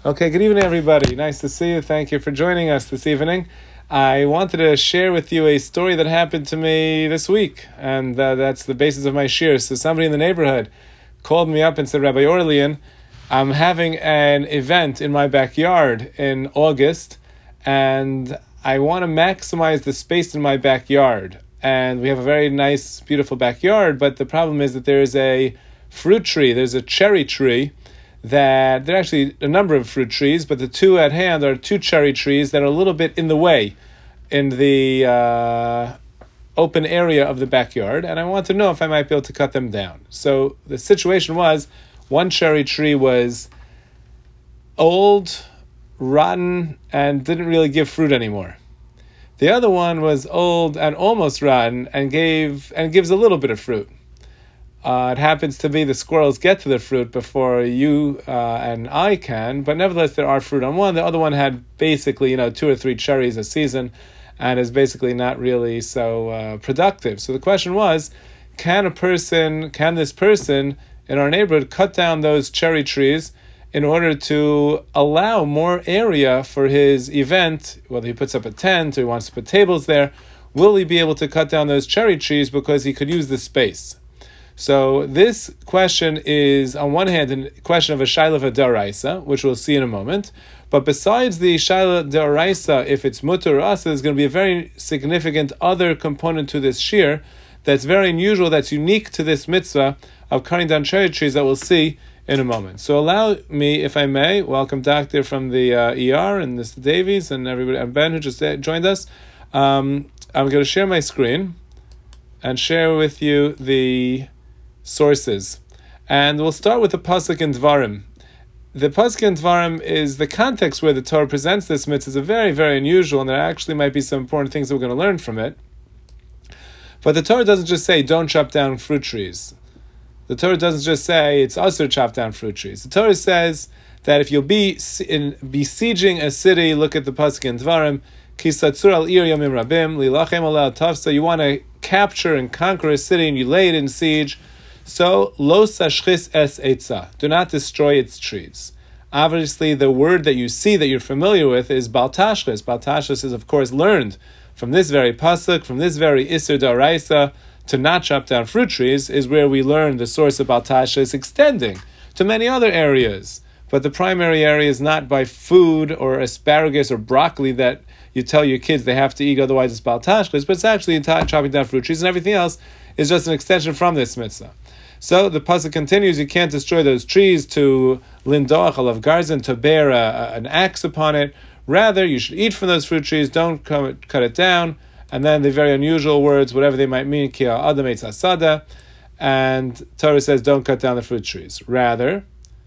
Okay, good evening, everybody. Nice to see you. Thank you for joining us this evening. I wanted to share with you a story that happened to me this week, and that's the basis of my shir. So somebody in the neighborhood called me up and said, Rabbi Orlian, I'm having an event in my backyard in August, and I want to maximize the space in my backyard. And we have a very nice, beautiful backyard, but the problem is that there's a fruit tree, there's a cherry tree, that there are actually a number of fruit trees, but the two at hand are two cherry trees that are a little bit in the way in the open area of the backyard, and I want to know if I might be able to cut them down. So the situation was, one cherry tree was old, rotten, and didn't really give fruit anymore. The other one was old and almost rotten and gives a little bit of fruit. It happens to be the squirrels get to the fruit before you and I can, but nevertheless there are fruit on one. The other one had basically 2 or 3 cherries a season and is basically not really so productive. So the question was, can this person in our neighborhood cut down those cherry trees in order to allow more area for his event, whether he puts up a tent or he wants to put tables there? Will he be able to cut down those cherry trees because he could use the space? So this question is, on one hand, a question of a shaila d'oraisa, which we'll see in a moment. But besides the shaila d'oraisa, if it's mutar or asa, there's going to be a very significant other component to this shir that's very unusual, that's unique to this mitzvah of cutting down cherry trees that we'll see in a moment. So allow me, if I may, welcome Doctor from the ER and Mr. Davies and everybody, and Ben who just joined us. I'm going to share my screen and share with you the sources. And we'll start with the Pasuk in Dvarim. The Pasuk in Dvarim is the context where the Torah presents this mitzvah is a very, very unusual, and there actually might be some important things that we're going to learn from it. But the Torah doesn't just say, don't chop down fruit trees. The Torah doesn't just say, it's usher to chop down fruit trees. The Torah says that if you'll be besieging a city, look at the Pasuk in Dvarim, Ki satzur al ir yamim rabim, lilachem aleh tafsa, you want to capture and conquer a city and you lay it in siege. So, lo sashchis es etza, do not destroy its trees. Obviously, the word that you see that you're familiar with is baltashchis. Baltashchis is, of course, learned from this very pasuk, from this very isur d'oraisa, to not chop down fruit trees, is where we learn the source of baltashchis extending to many other areas. But the primary area is not by food or asparagus or broccoli that you tell your kids they have to eat, otherwise it's baltashchis, but it's actually chopping down fruit trees, and everything else is just an extension from this mitzvah. So the pasuk continues, you can't destroy those trees to lindoach alav garzin, to bear an axe upon it. Rather, you should eat from those fruit trees, don't cut it down. And then the very unusual words, whatever they might mean, ki ha'adam eitz hasada, and Torah says don't cut down the fruit trees. Rather,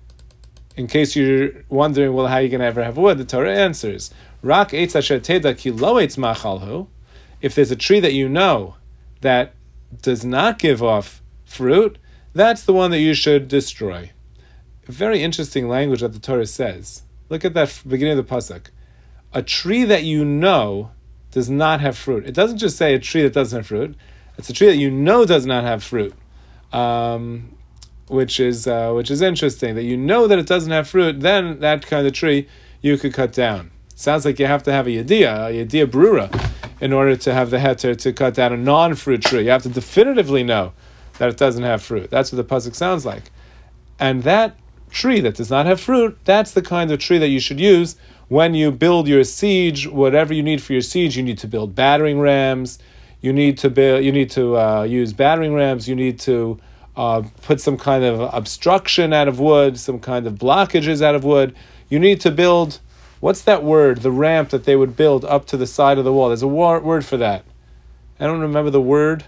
in case you're wondering, well, how are you going to ever have wood, the Torah answers, rak eitz asher teda ki lo eitz machalhu, if there's a tree that you know that does not give off fruit, that's the one that you should destroy. Very interesting language that the Torah says. Look at that beginning of the pasuk. A tree that you know does not have fruit. It doesn't just say a tree that doesn't have fruit. It's a tree that you know does not have fruit, which is interesting. That you know that it doesn't have fruit, then that kind of tree you could cut down. Sounds like you have to have a yediyah brura, in order to have the heter to cut down a non-fruit tree. You have to definitively know that it doesn't have fruit. That's what the pasuk sounds like. And that tree that does not have fruit, that's the kind of tree that you should use when you build your siege. Whatever you need for your siege, you need to build battering rams. You need to use battering rams. You need to put some kind of obstruction out of wood, some kind of blockages out of wood. You need to build, what's that word? The ramp that they would build up to the side of the wall. There's a word for that. I don't remember the word.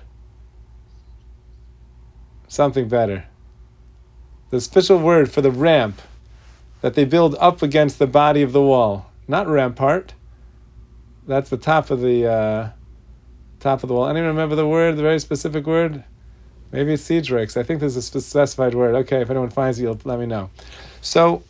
Something better. The special word for the ramp that they build up against the body of the wall. Not rampart. That's the top of the wall. I don't even remember the word, the very specific word. Maybe it's siege rakes. I think there's a specified word. Okay, if anyone finds it, you'll let me know. So,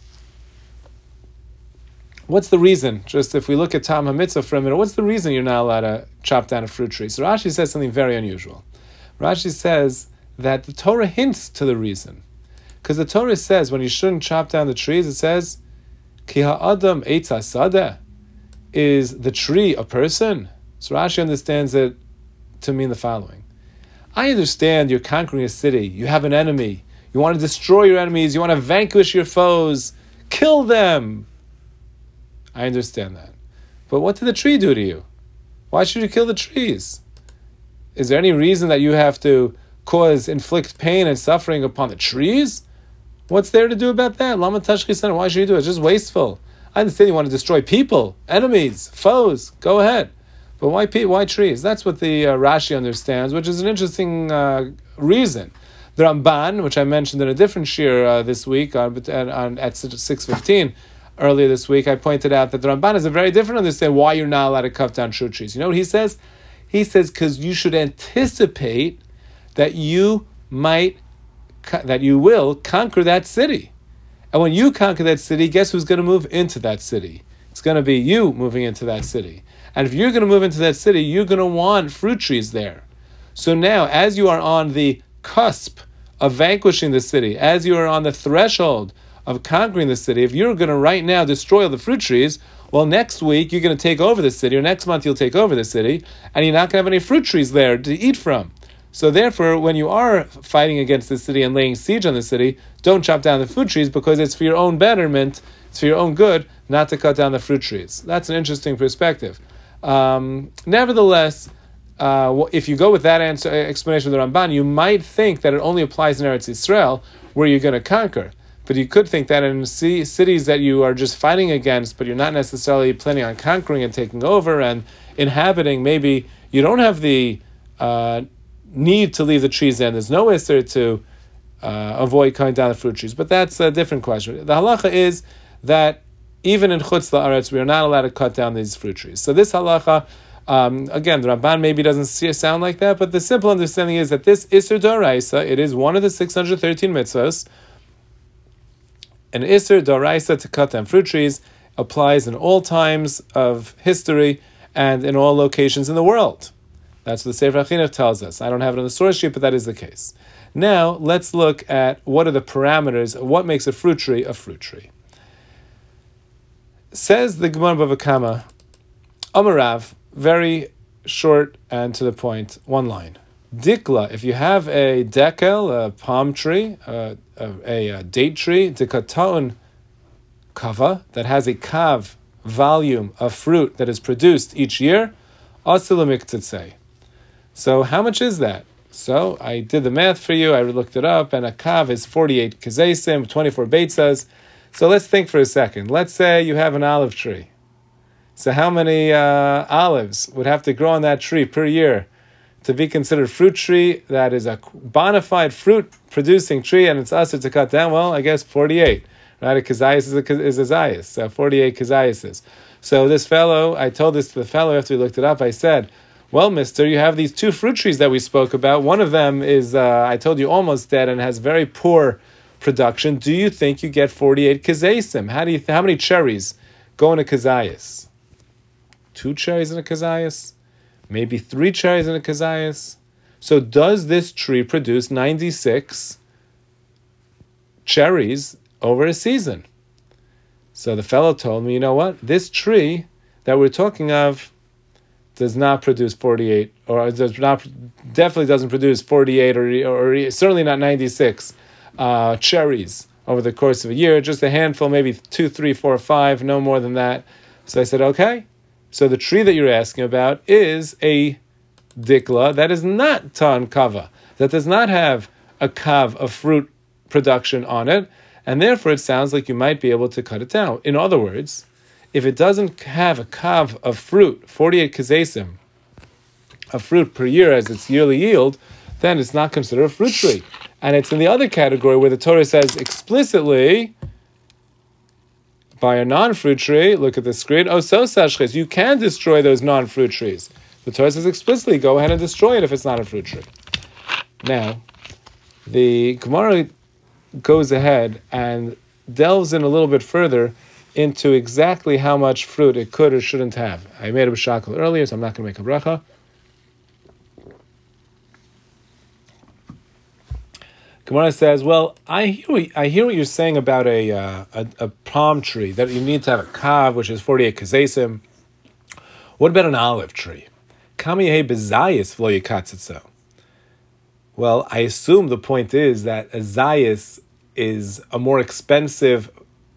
what's the reason? Just if we look at Tam HaMitzvah for a minute, what's the reason you're not allowed to chop down a fruit tree? So Rashi says something very unusual. Rashi says that the Torah hints to the reason. Because the Torah says when you shouldn't chop down the trees, it says, Ki ha'adam eitz hasadeh. Is the tree a person? So Rashi understands it to mean the following. I understand you're conquering a city. You have an enemy. You want to destroy your enemies. You want to vanquish your foes. Kill them. I understand that. But what did the tree do to you? Why should you kill the trees? Is there any reason that you have to inflict pain and suffering upon the trees? What's there to do about that? Lama tashchisan. Why should you do it? It's just wasteful. I understand you want to destroy people, enemies, foes. Go ahead. But why trees? That's what the Rashi understands, which is an interesting reason. The Ramban, which I mentioned in a different shir this week at 6:15 earlier this week, I pointed out that the Ramban has a very different understanding why you're not allowed to cut down fruit trees. You know what he says? He says because you should anticipate that you will conquer that city. And when you conquer that city, guess who's going to move into that city? It's going to be you moving into that city. And if you're going to move into that city, you're going to want fruit trees there. So now, as you are on the cusp of vanquishing the city, as you are on the threshold of conquering the city, if you're going to right now destroy all the fruit trees, well, next week you're going to take over the city, or next month you'll take over the city, and you're not going to have any fruit trees there to eat from. So therefore, when you are fighting against the city and laying siege on the city, don't chop down the fruit trees because it's for your own betterment, it's for your own good, not to cut down the fruit trees. That's an interesting perspective. Nevertheless, if you go with that explanation of the Ramban, you might think that it only applies in Eretz Yisrael, where you're going to conquer. But you could think that in cities that you are just fighting against, but you're not necessarily planning on conquering and taking over and inhabiting, maybe you don't have the need to leave the trees in. There's no isser to avoid cutting down the fruit trees. But that's a different question. The halacha is that even in Chutz La'aretz, we are not allowed to cut down these fruit trees. So this halacha, again, the Ramban maybe doesn't sound like that, but the simple understanding is that this Isser D'Oraisa, it is one of the 613 mitzvahs. An Isser D'Oraisa to cut down fruit trees applies in all times of history and in all locations in the world. That's what the Sefer HaChinuch tells us. I don't have it on the source sheet, but that is the case. Now, let's look at what are the parameters of what makes a fruit tree a fruit tree. Says the Gemara Bava Kama, Amarav, very short and to the point, one line. Dikla, if you have a dekel, a palm tree, a date tree, dikataun kava, that has a kav volume of fruit that is produced each year, asilamik tzitzei. So how much is that? So I did the math for you, I looked it up, and a kav is 48 kazesim, 24 beitzas. So let's think for a second. Let's say you have an olive tree. So how many olives would have to grow on that tree per year to be considered fruit tree that is a bona fide fruit-producing tree and it's usher to cut down? Well, I guess 48. Right? A kazayas is a zayas. So 48 kazayases. So this fellow, I told this to the fellow after we looked it up, I said, well, mister, you have these two fruit trees that we spoke about. One of them is, I told you, almost dead and has very poor production. Do you think you get 48 kazesim? How many cherries go in a kazayas? 2 cherries in a kazayas? Maybe 3 cherries in a kazayas? So does this tree produce 96 cherries over a season? So the fellow told me, you know what? This tree that we're talking of does not produce 48, or definitely doesn't produce 48, or certainly not 96 cherries over the course of a year. Just a handful, maybe 2, 3, 4, 5, no more than that. So I said, okay. So the tree that you're asking about is a dikla that is not tan kava, that does not have a kav of fruit production on it, and therefore it sounds like you might be able to cut it down. In other words, if it doesn't have a kav of fruit, 48 kazesim of fruit per year as its yearly yield, then it's not considered a fruit tree. And it's in the other category where the Torah says explicitly, by a non-fruit tree, look at the screen, you can destroy those non-fruit trees. The Torah says explicitly, go ahead and destroy it if it's not a fruit tree. Now, the Gemara goes ahead and delves in a little bit further into exactly how much fruit it could or shouldn't have. I made a b'shakal earlier, so I'm not going to make a bracha. Gemara says, well, I hear what you're saying about a palm tree, that you need to have a kav, which is 48 kazesim. What about an olive tree? Kamiyehe bezayis v'lo yikatzitzo. Well, I assume the point is that a zayis is a more expensive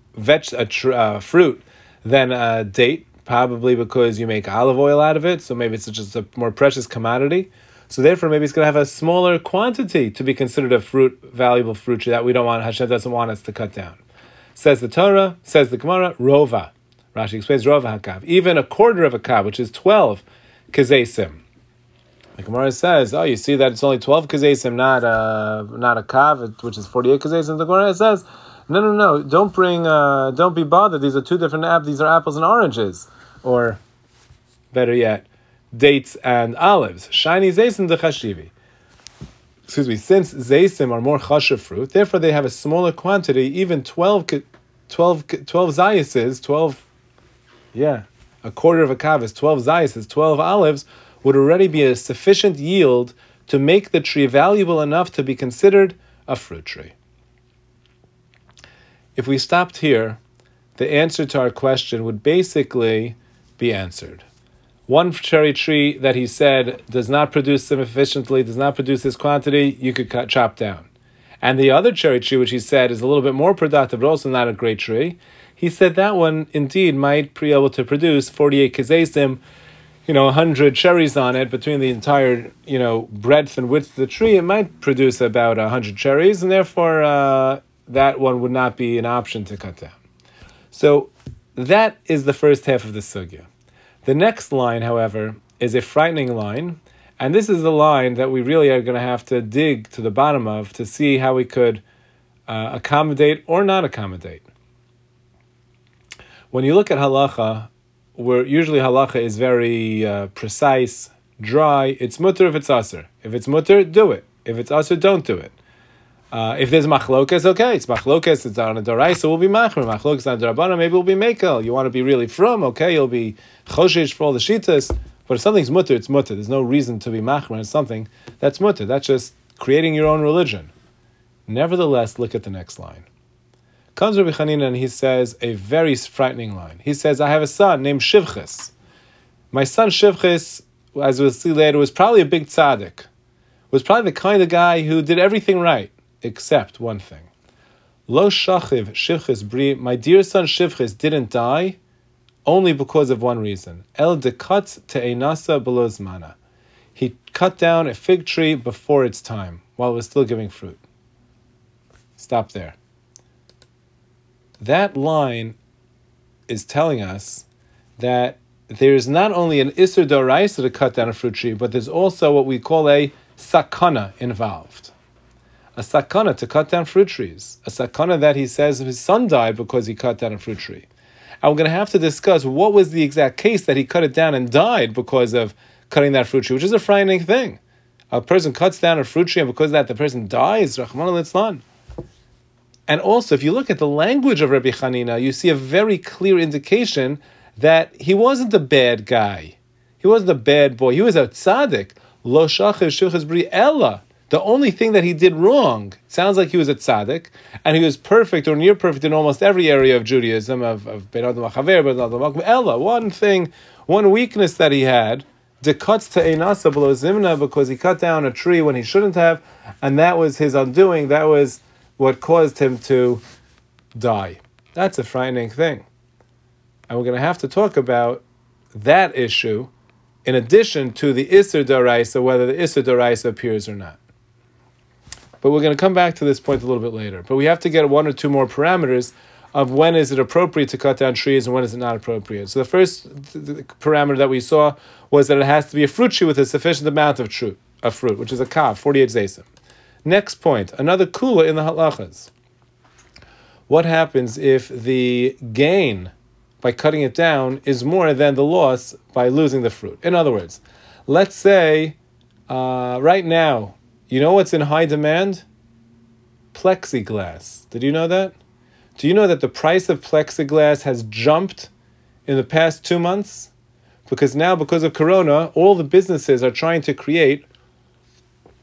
fruit than a date, probably because you make olive oil out of it, so maybe it's just a more precious commodity. So therefore, maybe it's going to have a smaller quantity to be considered a valuable fruit tree that Hashem doesn't want us to cut down. Says the Torah, says the Gemara, rova. Rashi explains rova hakav. Even a quarter of a kav, which is 12 kazesim. The Gemara says, you see that it's only 12 kazesim, not a kav, which is 48 kazesim. The Gemara says, no, don't be bothered. These are two different apples. These are apples and oranges. Or, better yet, dates and olives. Shiny zaysim de chashivi. Excuse me. Since zaysim are more chashiv fruit, therefore they have a smaller quantity. Even 12 zayises, a quarter of a kav is 12 zayises, 12 olives would already be a sufficient yield to make the tree valuable enough to be considered a fruit tree. If we stopped here, the answer to our question would basically be answered. One cherry tree that he said does not produce sufficiently, does not produce this quantity, you could chop down. And the other cherry tree, which he said is a little bit more productive, but also not a great tree, he said that one indeed might be able to produce 48 kazesim, 100 cherries on it between the entire, breadth and width of the tree. It might produce about 100 cherries, and therefore that one would not be an option to cut down. So that is the first half of the sugya. The next line, however, is a frightening line, and this is the line that we really are going to have to dig to the bottom of to see how we could accommodate or not accommodate. When you look at halacha, where usually halacha is very precise, dry, it's mutter if it's aser. If it's mutter, do it. If it's aser, don't do it. If there's machlokas, okay, it's machlokas, it's on a doraisa, we'll be machmer. Machlokas on a darabana, maybe we'll be mekel. You want to be really from, okay, you'll be choshesh for all the shitas. But if something's mutter, it's mutter. There's no reason to be machmer on something that's mutter. That's just creating your own religion. Nevertheless, look at the next line. Comes Rabbi Chanina and he says a very frightening line. He says, I have a son named Shivchis. My son Shivchis, as we'll see later, was probably a big tzaddik. Was probably the kind of guy who did everything right. Except one thing. Lo shachiv Shivchis bri, my dear son Shivchis didn't die only because of one reason. El dekatz te'einasa below zmana. He cut down a fig tree before its time, while it was still giving fruit. Stop there. That line is telling us that there's not only an isur d'oraisa to cut down a fruit tree, but there's also what we call a sakana involved. A sakana to cut down fruit trees. A sakana that he says his son died because he cut down a fruit tree. And we're going to have to discuss what was the exact case that he cut it down and died because of cutting that fruit tree, which is a frightening thing. A person cuts down a fruit tree and because of that the person dies, Rahman al-Islan. And also, if you look at the language of Rabbi Chanina, you see a very clear indication that he wasn't a bad guy. He wasn't a bad boy. He was a tzaddik. Lo shachiv shivchis bri ella. The only thing that he did wrong, sounds like he was a tzaddik, and he was perfect or near perfect in almost every area of Judaism, of Ben Adam HaChaver, Ben Adam HaMakom, Ella. One thing, one weakness that he had, dekatz te'einasa below zimna, because he cut down a tree when he shouldn't have, and that was his undoing. That was what caused him to die. That's a frightening thing. And we're going to have to talk about that issue in addition to the Isser D'Oraisa, whether the Isser D'Oraisa appears or not. But we're going to come back to this point a little bit later. But we have to get one or two more parameters of when is it appropriate to cut down trees and when is it not appropriate. So the first parameter that we saw was that it has to be a fruit tree with a sufficient amount of fruit, which is a kav, 48 zesim. Next point, another kula in the halachas. What happens if the gain by cutting it down is more than the loss by losing the fruit? In other words, let's say right now, you know what's in high demand? Plexiglass. Did you know that? Do you know that the price of plexiglass has jumped in the past 2 months? Because now, because of Corona, all the businesses are trying to create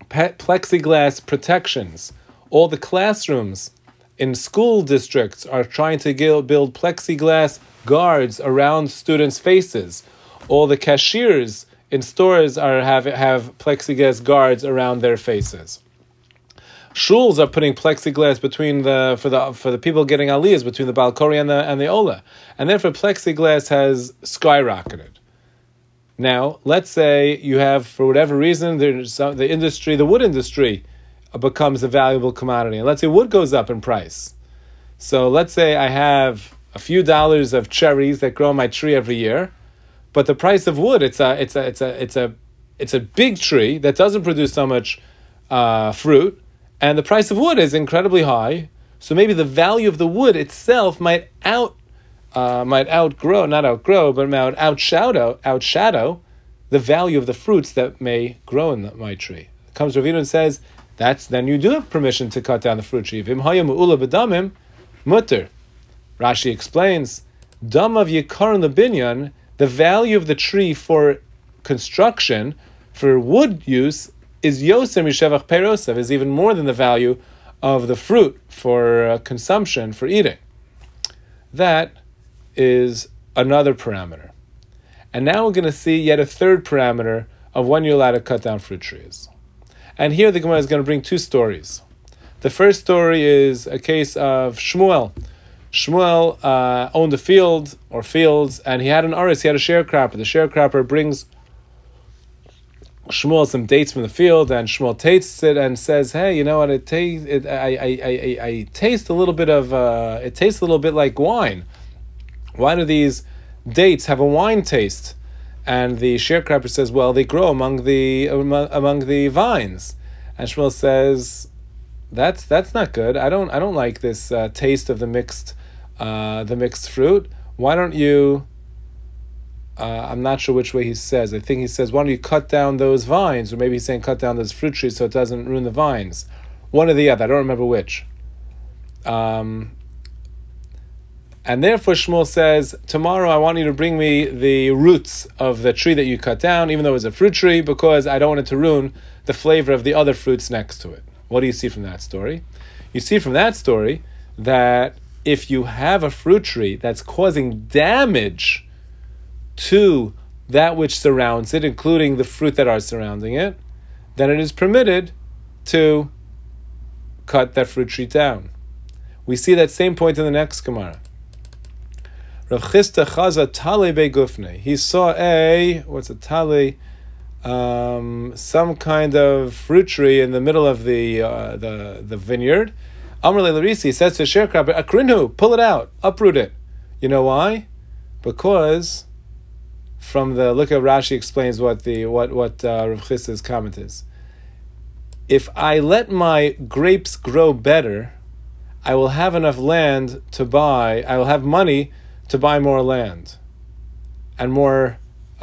plexiglass protections. All the classrooms in school districts are trying to build plexiglass guards around students' faces. All the cashiers in stores have plexiglass guards around their faces. Shuls are putting plexiglass between for the people getting aliyahs between the balkori and the ola, and therefore plexiglass has skyrocketed. Now, let's say you have, for whatever reason, the wood industry becomes a valuable commodity, and let's say wood goes up in price. So let's say I have a few dollars of cherries that grow on my tree every year, but the price of wood it's a big tree that doesn't produce so much fruit, and the price of wood is incredibly high. So maybe the value of the wood itself might outshadow the value of the fruits that may grow in my tree. Comes Rav Yehuda and says, then you do have permission to cut down the fruit tree. V'im haya me'ula b'damim mutter. Rashi explains, dam of yikaron lebinyan, the value of the tree for construction, for wood use, is yoser mishevach perosav, is even more than the value of the fruit for consumption, for eating. That is another parameter. And now we're going to see yet a third parameter of when you're allowed to cut down fruit trees. And here the Gemara is going to bring two stories. The first story is a case of Shmuel. Shmuel owned a field or fields, and he had an aris, he had a sharecropper. The sharecropper brings Shmuel some dates from the field, and Shmuel tastes it and says, "Hey, you know what? I taste a little bit of. It tastes a little bit like wine. Why do these dates have a wine taste?" And the sharecropper says, "Well, they grow among the vines." And Shmuel says, "That's not good. I don't like this taste of the mixed fruit. Why don't you?" I'm not sure which way he says. I think he says, "Why don't you cut down those vines?" Or maybe he's saying, "Cut down those fruit trees so it doesn't ruin the vines." One or the other. I don't remember which. And therefore Shmuel says, "Tomorrow I want you to bring me the roots of the tree that you cut down, even though it's a fruit tree, because I don't want it to ruin the flavor of the other fruits next to it." What do you see from that story? You see from that story that if you have a fruit tree that's causing damage to that which surrounds it, including the fruit that are surrounding it, then it is permitted to cut that fruit tree down. We see that same point in the next Gemara. Rav Chisda chaza tale begufne. He saw what's a tale? Some kind of fruit tree in the middle of the vineyard. Amar le Larisi says to the sharecropper, "Akrinhu, pull it out, uproot it." You know why? Because look at Rashi explains what Rav Chisda's comment is. If I let my grapes grow better, I will have enough land to buy. I will have money to buy more land and more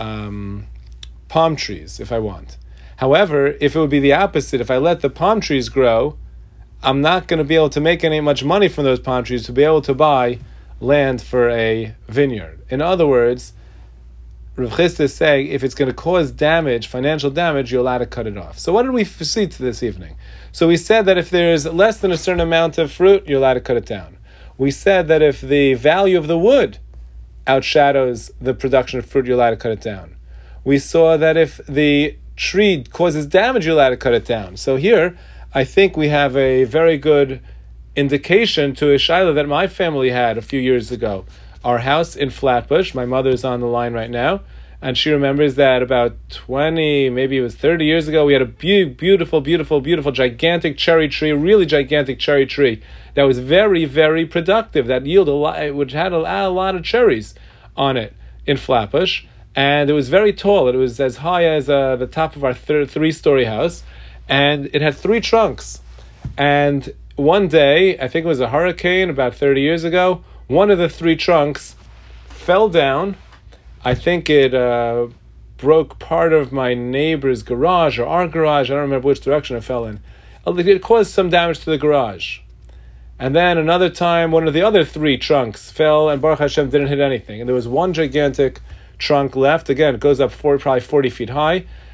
palm trees if I want. However, if it would be the opposite, if I let the palm trees grow, I'm not going to be able to make much money from those palm trees to be able to buy land for a vineyard. In other words, Rav Chisda is saying if it's going to cause damage, financial damage, you're allowed to cut it off. So what did we see this evening? So we said that if there's less than a certain amount of fruit, you're allowed to cut it down. We said that if the value of the wood outshadows the production of fruit, you're allowed to cut it down. We saw that if the tree causes damage, you're allowed to cut it down. So here, I think we have a very good indication to a shaila that my family had a few years ago. Our house in Flatbush, my mother's on the line right now, and she remembers that about 20, maybe it was 30 years ago, we had a beautiful, gigantic cherry tree, really gigantic cherry tree that was very, very productive, that yielded a lot, which had a lot of cherries on it in Flatbush, and it was very tall. It was as high as the top of our three-story house, and it had 3 trunks. And one day, I think it was a hurricane about 30 years ago, one of the 3 trunks fell down. I think it broke part of my neighbor's garage or our garage. I don't remember which direction it fell in. It caused some damage to the garage. And then another time, one of the other 3 trunks fell, and Baruch Hashem didn't hit anything. And there was one gigantic trunk left. Again, it goes up probably 40 feet high.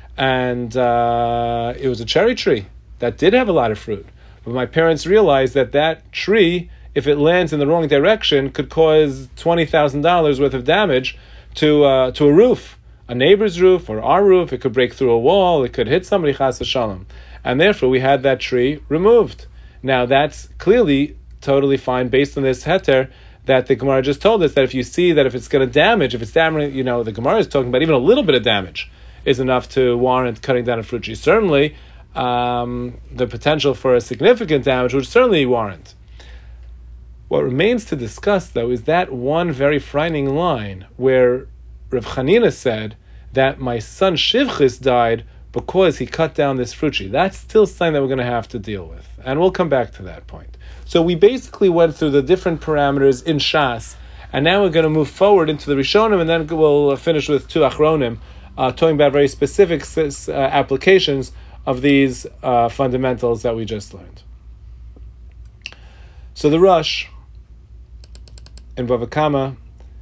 and it was a cherry tree that did have a lot of fruit. But my parents realized that that tree, if it lands in the wrong direction, could cause $20,000 worth of damage to a roof, a neighbor's roof or our roof. It could break through a wall. It could hit somebody, chas v'shalom. And therefore, we had that tree removed. Now, that's clearly totally fine based on this heter that the Gemara just told us, that if you see that if it's going to damage, if it's damaging, the Gemara is talking about even a little bit of damage is enough to warrant cutting down a fruit tree. Certainly, the potential for a significant damage would certainly warrant. What remains to discuss, though, is that one very frightening line where Rav Chanina said that my son Shivchis died because he cut down this fruit tree. That's still something that we're going to have to deal with. And we'll come back to that point. So we basically went through the different parameters in Shas, and now we're going to move forward into the Rishonim, and then we'll finish with two Achronim, talking about very specific applications of these fundamentals that we just learned. So the Rosh in Bava Kama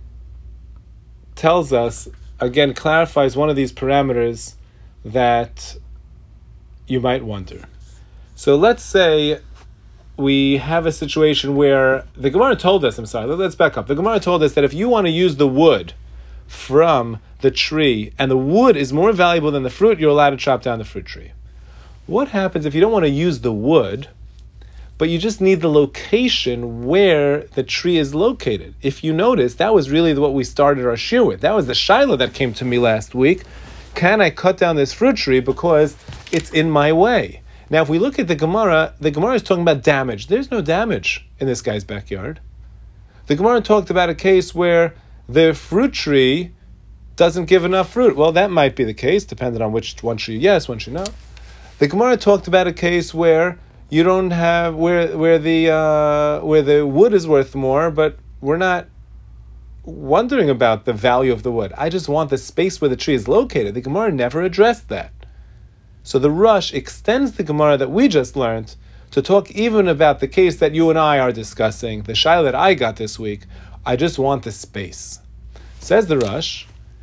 tells us, again, clarifies one of these parameters that you might wonder. So let's say we have a situation where the Gemara told us, let's back up. The Gemara told us that if you want to use the wood from the tree, and the wood is more valuable than the fruit, you're allowed to chop down the fruit tree. What happens if you don't want to use the wood, but you just need the location where the tree is located? If you notice, that was really what we started our shir with. That was the shaila that came to me last week. Can I cut down this fruit tree because it's in my way? Now, if we look at the Gemara is talking about damage. There's no damage in this guy's backyard. The Gemara talked about a case where the fruit tree doesn't give enough fruit. Well, that might be the case, depending on which one tree yes, one tree no. The Gemara talked about a case where you don't have where the wood is worth more, but we're not wondering about the value of the wood. I just want the space where the tree is located. The Gemara never addressed that. So the Rush extends the Gemara that we just learned to talk even about the case that you and I are discussing, the shaila that I got this week. I just want the space. Says the Rush,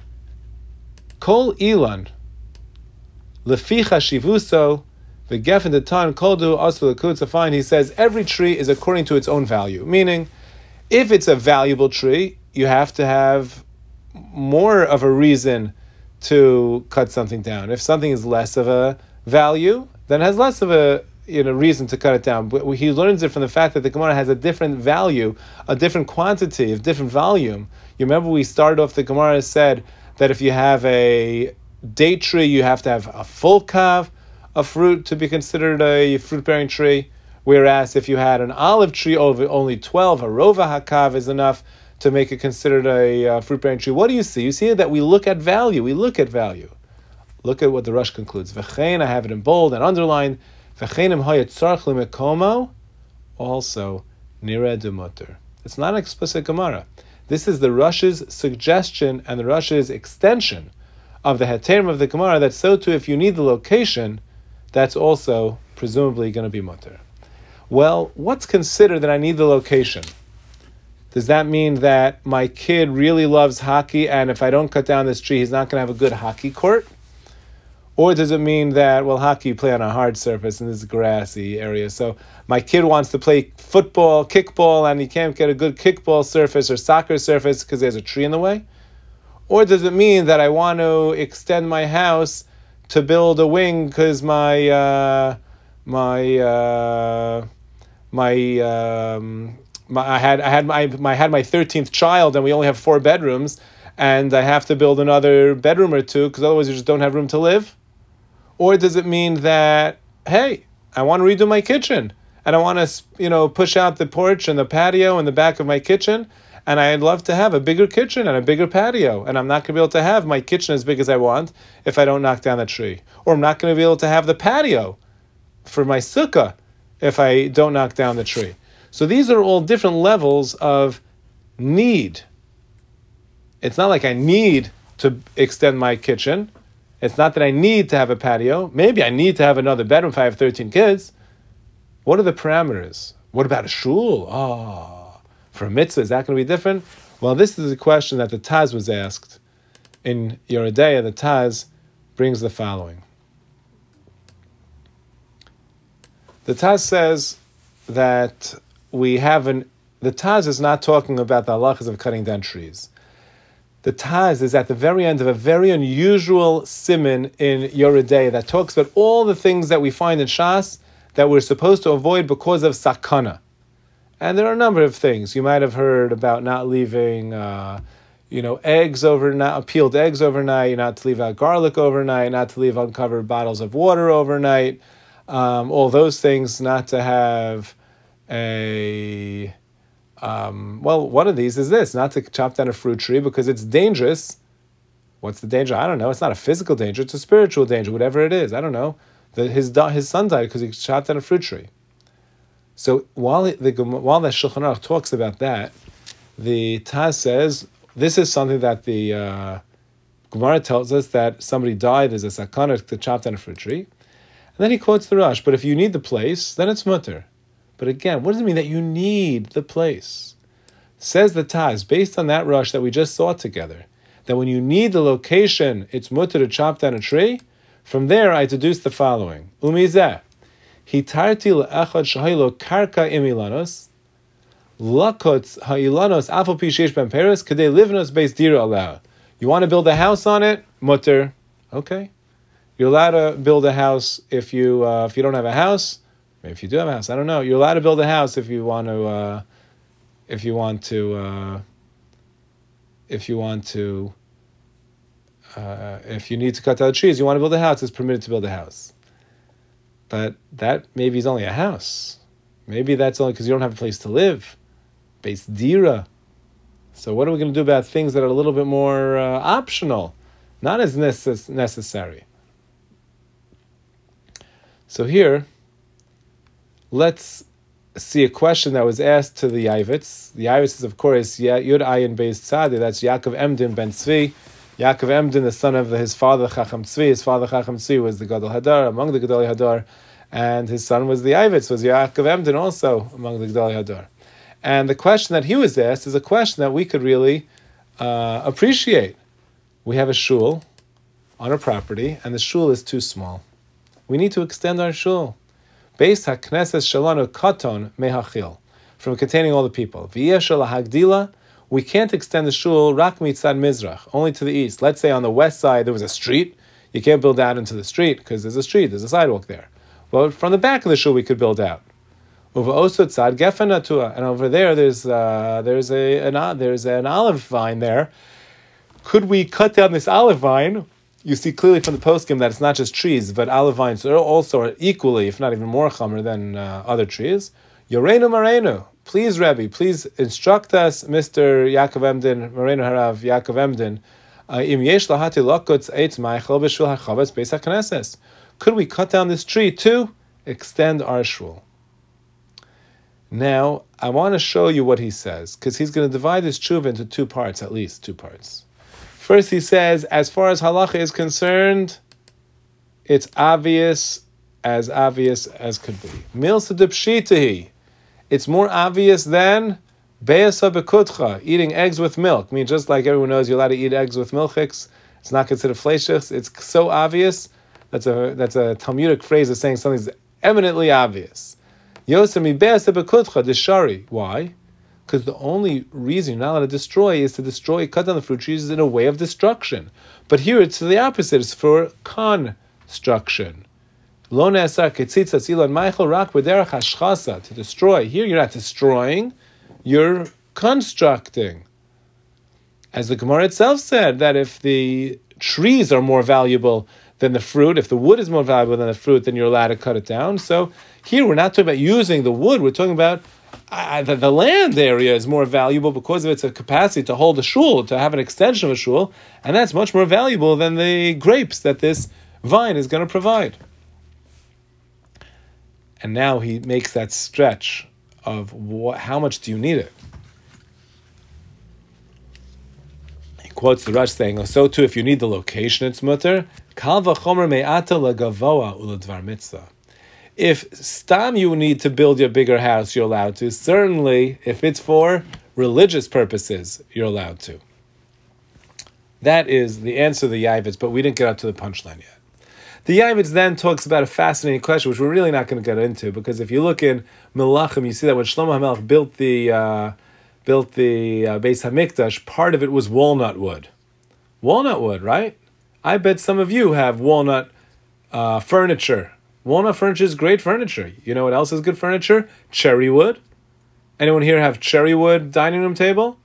Kol Ilan, Leficha Shivuso, V'gefen Detan Koldu Asul Kutzafine. He says every tree is according to its own value. Meaning, if it's a valuable tree, you have to have more of a reason to cut something down. If something is less of a value, then it has less of a reason to cut it down. But he learns it from the fact that the Gemara has a different value, a different quantity, a different volume. You remember we started off, the Gemara said that if you have a date tree, you have to have a full kav of fruit to be considered a fruit-bearing tree, whereas if you had an olive tree over only 12, a rova hakav is enough to make it considered a fruit-bearing tree. What do you see? You see that we look at value. Look at what the Rush concludes. V'chein, I have it in bold and underlined. V'cheinim hayat tzarch l'mekomo, also nireh demuter. It's not an explicit Gemara. This is the Rush's suggestion and the Rush's extension of the heterim of the Gemara, that so too, if you need the location, that's also presumably going to be mutter. Well, what's considered that I need the location? Does that mean that my kid really loves hockey, and if I don't cut down this tree, he's not going to have a good hockey court? Or does it mean that, hockey you play on a hard surface and this is a grassy area, so my kid wants to play football, kickball, and he can't get a good kickball surface or soccer surface because there's a tree in the way? Or does it mean that I want to extend my house to build a wing because I had my 13th child and we only have 4 bedrooms, and I have to build another bedroom or 2 because otherwise you just don't have room to live? Or does it mean that, hey, I want to redo my kitchen and I want to, push out the porch and the patio in the back of my kitchen, and I'd love to have a bigger kitchen and a bigger patio, and I'm not going to be able to have my kitchen as big as I want if I don't knock down the tree. Or I'm not going to be able to have the patio for my sukkah if I don't knock down the tree. So these are all different levels of need. It's not like I need to extend my kitchen. It's not that I need to have a patio. Maybe I need to have another bedroom if I have 13 kids. What are the parameters? What about a shul? For a mitzvah, is that going to be different? Well, this is a question that the Taz was asked. In Yeridea, the Taz brings the following. The Taz says that the Taz is not talking about the halachas of cutting down trees. The Taz is at the very end of a very unusual siman in Yoreh De'ah that talks about all the things that we find in Shas that we're supposed to avoid because of sakana. And there are a number of things. You might have heard about not leaving, eggs overnight, peeled eggs overnight, not to leave out garlic overnight, not to leave uncovered bottles of water overnight, all those things, not to have one of these is this, not to chop down a fruit tree because it's dangerous. What's the danger? I don't know. It's not a physical danger. It's a spiritual danger, whatever it is. I don't know. His son died because he chopped down a fruit tree. So while the Shulchan Aruch talks about that, the Taz says this is something that the Gemara tells us that somebody died as a sakana to chop down a fruit tree. And then he quotes the Rush, but if you need the place, then it's mutter. But again, what does it mean that you need the place? Says the Taz, based on that Rush that we just saw together, that when you need the location, it's mutter to chop down a tree. From there, I deduce the following. Umizeh, hitarti le'echad shahilo karka imilanos, lakot ha'ilanos afal pi sheish ben peres, kadei livnos beis dira allow. You want to build a house on it? Mutter. Okay. You're allowed to build a house if you don't have a house. Maybe if you do have a house, I don't know. You're allowed to build a house if you want to. If you need to cut down trees, you want to build a house. It's permitted to build a house. But that maybe is only a house. Maybe that's only because you don't have a place to live. Beis dira. So what are we going to do about things that are a little bit more optional, not as necessary? So here, let's see a question that was asked to the Yavitz. The Yavitz is, of course, Yud Ayin Beis Tzadi. That's Yaakov Emden ben Tzvi. Yaakov Emden, the son of his father Chacham Tzvi. His father Chacham Tzvi was the Gadol Hadar, among the Gadol Hadar, and his son was the Yavitz, was Yaakov Emden, also among the Gadol Hadar. And the question that he was asked is a question that we could really appreciate. We have a shul on a property, and the shul is too small. We need to extend our shul. Beis HaKnesses Shalanu Katon Mehachil, from containing all the people. V'yeshel Hagdila, we can't extend the shul rak mitzad mizrach, only to the east. Let's say on the west side there was a street. You can't build out into the street because there's a street, there's a sidewalk there. Well, from the back of the shul we could build out. Uva osot tzad gefen natua, and over there there's an olive vine there. Could we cut down this olive vine? You see clearly from the poskim that it's not just trees, but olive vines are also equally, if not even more chamer than other trees. Yoreinu Marenu, please Rebbe, please instruct us, Mr. Yaakov Emden, Marenu Harav Yaakov Emden, Im yesh lahati lokutz eitz meichel b'shul hachavetz beis haknesses. Could we cut down this tree to extend our shul? Now, I want to show you what he says, because he's going to divide his tshuva into two parts, at least two parts. First, he says, as far as halacha is concerned, it's obvious as could be. Milsa de pshitahi. It's more obvious than be'asa bekutcha, eating eggs with milk. I mean, just like everyone knows you're allowed to eat eggs with milchiks, it's not considered fleishiks. It's so obvious. That's a Talmudic phrase of saying something's eminently obvious. Yosemi be'asa bekutcha deshari. Why? Because the only reason you're not allowed to destroy is to cut down the fruit trees in a way of destruction. But here it's the opposite, it's for construction. Lo ne'asar ketzitzas ilan meichel rak b'derech hashchasa, to destroy. Here you're not destroying, you're constructing. As the Gemara itself said, that if the trees are more valuable than the fruit, if the wood is more valuable than the fruit, then you're allowed to cut it down. So here we're not talking about using the wood, we're talking about the land area is more valuable because of its capacity to hold a shul, to have an extension of a shul, and that's much more valuable than the grapes that this vine is going to provide. And now he makes that stretch of how much do you need it? He quotes the Rush saying, so too if you need the location, it's mutter. Kal v'chomer me'ata legavoa uledvar mitzvah. If stam you need to build your bigger house, you're allowed to. Certainly, if it's for religious purposes, you're allowed to. That is the answer to the Yavitz, but we didn't get up to the punchline yet. The Yavitz then talks about a fascinating question, which we're really not going to get into, because if you look in Melachim, you see that when Shlomo HaMelech built the Beis Hamikdash, part of it was walnut wood. Walnut wood, right? I bet some of you have walnut furniture. Walnut furniture is great furniture. You know what else is good furniture? Cherry wood. Anyone here have cherry wood dining room table?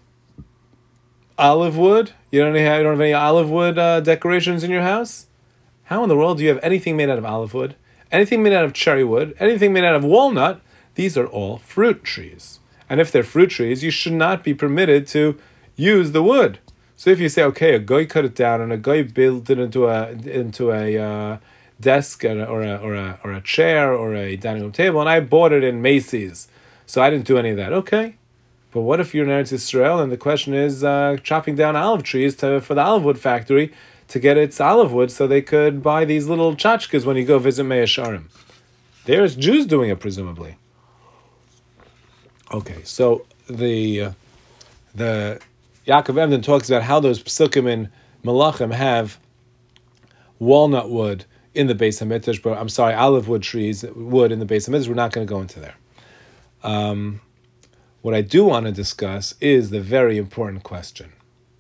Olive wood? You don't have any olive wood decorations in your house? How in the world do you have anything made out of olive wood? Anything made out of cherry wood? Anything made out of walnut? These are all fruit trees. And if they're fruit trees, you should not be permitted to use the wood. So if you say, okay, a guy cut it down and a guy built it into a desk or a chair or a dining room table, and I bought it in Macy's, so I didn't do any of that. Okay, but what if you're in Eretz Yisrael and the question is chopping down olive trees for the olive wood factory to get its olive wood so they could buy these little tchotchkes when you go visit Mea Sharim? There's Jews doing it, presumably. Okay, so the Yaakov Emden talks about how those psukim in Melachim have walnut wood in the Beis Hamikdash, but I'm sorry, olive wood trees, wood in the Beis Hamikdash. We're not going to go into there. What I do want to discuss is the very important question.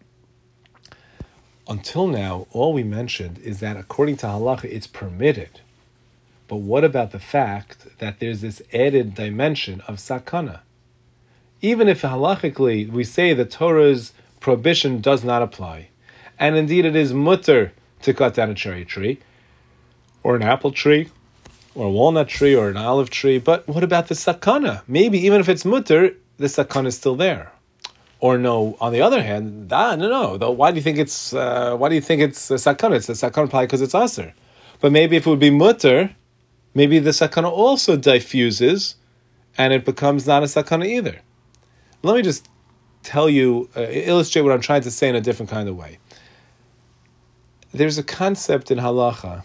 Until now, all we mentioned is that according to halacha, it's permitted. But what about the fact that there's this added dimension of sakana? Even if halachically we say the Torah's prohibition does not apply, and indeed it is mutter to cut down a cherry tree, or an apple tree, or a walnut tree, or an olive tree, but what about the sakana? Maybe even if it's mutter, the sakana is still there. Or no, on the other hand, no. Why do you think it's a sakana? It's a sakana probably because it's aser. But maybe if it would be mutter, maybe the sakana also diffuses, and it becomes not a sakana either. Let me just tell you, illustrate what I'm trying to say in a different kind of way. There's a concept in halacha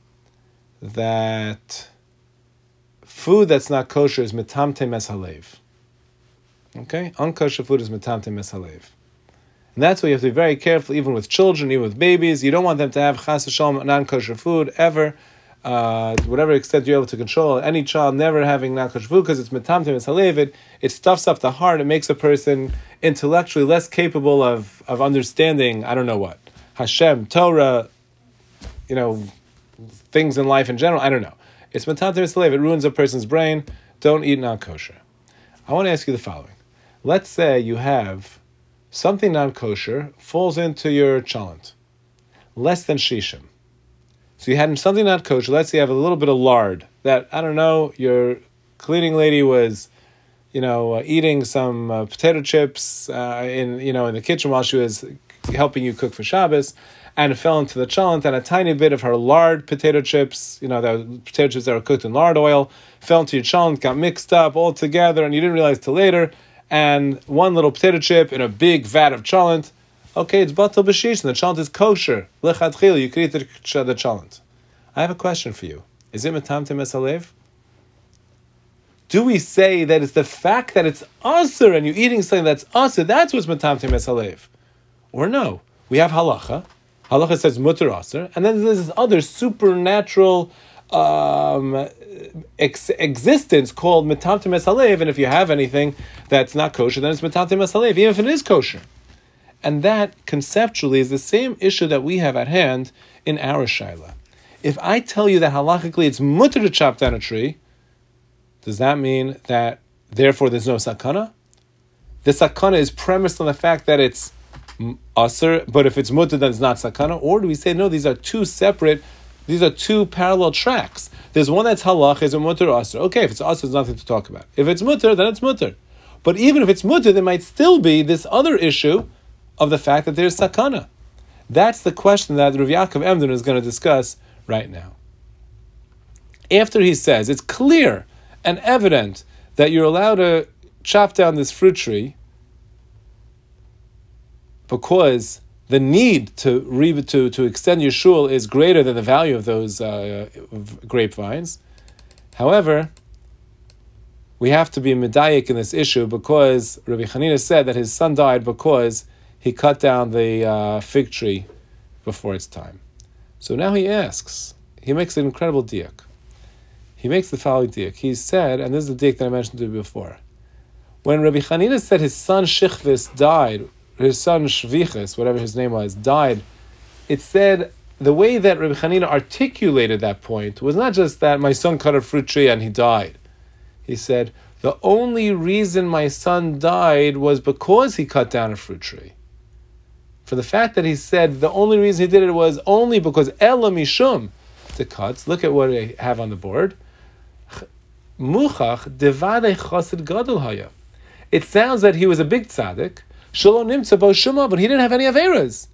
that food that's not kosher is metamtem es halev. Okay? Unkosher food is metamtem es halev. And that's why you have to be very careful, even with children, even with babies. You don't want them to have chas v'shalom non-kosher food ever. To whatever extent you're able to control any child never having non-kosher food, because it's metamtem es halev. It stuffs up the heart. It makes a person intellectually less capable of understanding, I don't know what, Hashem, Torah, things in life in general. I don't know. It's metamtem es halev. It ruins a person's brain. Don't eat non-kosher. I want to ask you the following. Let's say you have something non-kosher falls into your cholent, less than shishim. So you had something not kosher. Let's say you have a little bit of lard that, I don't know, your cleaning lady was, eating some potato chips in the kitchen while she was helping you cook for Shabbos, and it fell into the cholent, and a tiny bit of her lard potato chips, the potato chips that were cooked in lard oil, fell into your cholent, got mixed up all together, and you didn't realize till later, and one little potato chip in a big vat of cholent. Okay, it's batal b'shish, and the cholent is kosher. Lechatchila, you could eat the cholent. I have a question for you. Is it metamtem es halev? Do we say that it's the fact that it's aser and you're eating something that's aser, that's what's metamtem es halev? Or no? We have halacha. Halacha says mutter aser, and then there's this other supernatural existence called metamtem es halev, and if you have anything that's not kosher, then it's metamtem es halev, even if it is kosher. And that, conceptually, is the same issue that we have at hand in our shaila. If I tell you that halachically it's mutter to chop down a tree, does that mean that, therefore, there's no sakana? The sakana is premised on the fact that it's aser, but if it's mutter, then it's not sakana? Or do we say, no, these are two parallel tracks. There's one that's halach, is a mutter or aser. Okay, if it's aser, there's nothing to talk about. If it's mutter, then it's mutter. But even if it's mutter, there might still be this other issue of the fact that there's sakana. That's the question that Rav Yaakov Emden is going to discuss right now. After he says, it's clear and evident that you're allowed to chop down this fruit tree because the need to extend your shul is greater than the value of those grapevines. However, we have to be medayik in this issue because Rabbi Chanina said that his son died because he cut down the fig tree before its time. So now he asks, he makes an incredible diak. He makes the following diak. He said, and this is the diak that I mentioned to you before, when Rabbi Chanina said his son Shichvis died, his son Shvichis, whatever his name was, died, it said the way that Rabbi Chanina articulated that point was not just that my son cut a fruit tree and he died. He said, the only reason my son died was because he cut down a fruit tree. For the fact that he said the only reason he did it was only because Ela Mishum the cuts. Look at what I have on the board. Muchach devadei chassid gadol haya. It sounds that he was a big tzaddik. Shalom nimtza bo shuma, but he didn't have any averas.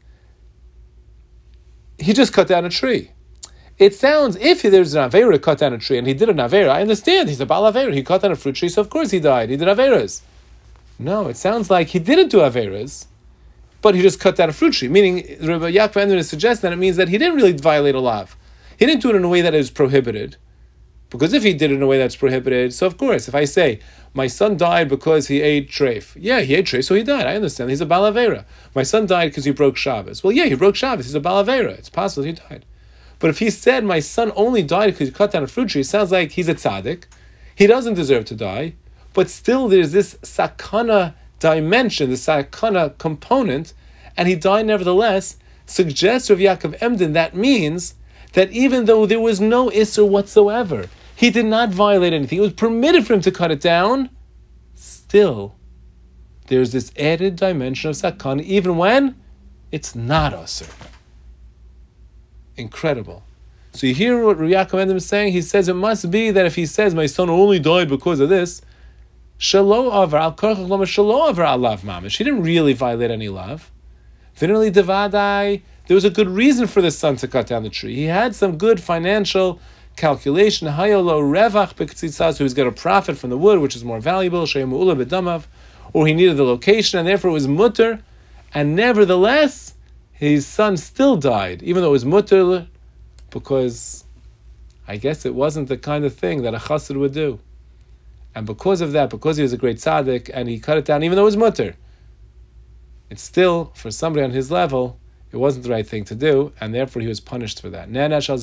He just cut down a tree. It sounds, if there's an avera to cut down a tree, and he did an avera, I understand, he's a bal avera, he cut down a fruit tree, so of course he died, he did averas. No, it sounds like he didn't do averas, but he just cut down a fruit tree, meaning Rabbi Yaakov Emden is suggesting that it means that he didn't really violate a lav. He didn't do it in a way that is prohibited, because if he did it in a way that's prohibited, so of course, if I say, my son died because he ate treif. Yeah, he ate treif, so he died. I understand. He's a bal avera. My son died because he broke Shabbos. Well, yeah, he broke Shabbos. He's a bal avera. It's possible he died. But if he said, my son only died because he cut down a fruit tree, it sounds like he's a tzaddik. He doesn't deserve to die. But still there's this sakana dimension, the sakana component, and he died nevertheless, suggests Rav Yaakov Emden that means that even though there was no isser whatsoever, he did not violate anything, it was permitted for him to cut it down, still there's this added dimension of sakana, even when it's not usser. Incredible. So you hear what Rav Yaakov Emden is saying? He says it must be that if he says, my son only died because of this, shalo avar al korchach lama shalo avar al lav mamish. He didn't really violate any lav. Finally devadai, there was a good reason for the son to cut down the tree. He had some good financial calculation. Hayolo revach b'ktsitzah, so he was going to profit from the wood, which is more valuable. Sheyemu ula b'damav, or he needed the location, and therefore it was mutter. And nevertheless, his son still died, even though it was mutter, because I guess it wasn't the kind of thing that a chassid would do. And because of that, because he was a great tzaddik, and he cut it down, even though it was mutter, it's still, for somebody on his level, it wasn't the right thing to do, and therefore he was punished for that.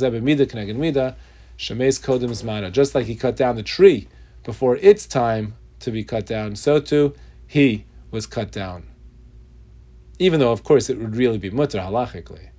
Just like he cut down the tree before its time to be cut down, so too he was cut down. Even though, of course, it would really be mutter halachically.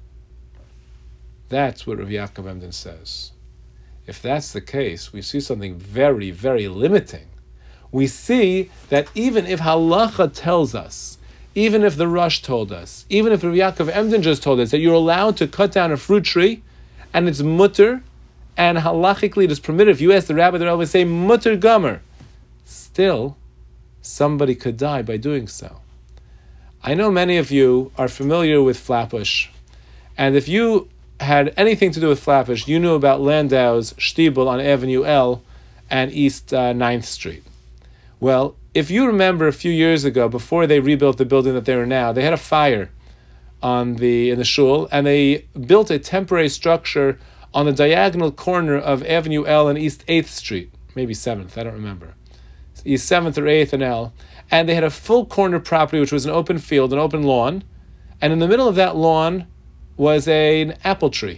That's what Rav Yaakov Emden says. If that's the case, we see something very, very limiting. We see that even if halacha tells us, even if the Rush told us, even if Rav Yaakov Emden just told us that you're allowed to cut down a fruit tree, and it's mutter, and halachically it is permitted, if you ask the rabbi, they'll always say mutter gomer. Still, somebody could die by doing so. I know many of you are familiar with Flatbush, and if you had anything to do with Flatbush, you knew about Landau's Stiebel on Avenue L and East 9th Street. Well, if you remember a few years ago, before they rebuilt the building that they're in now, they had a fire in the shul, and they built a temporary structure on the diagonal corner of Avenue L and East 8th Street, maybe 7th, I don't remember. East 7th or 8th and L. And they had a full corner property, which was an open field, an open lawn, and in the middle of that lawn was an apple tree.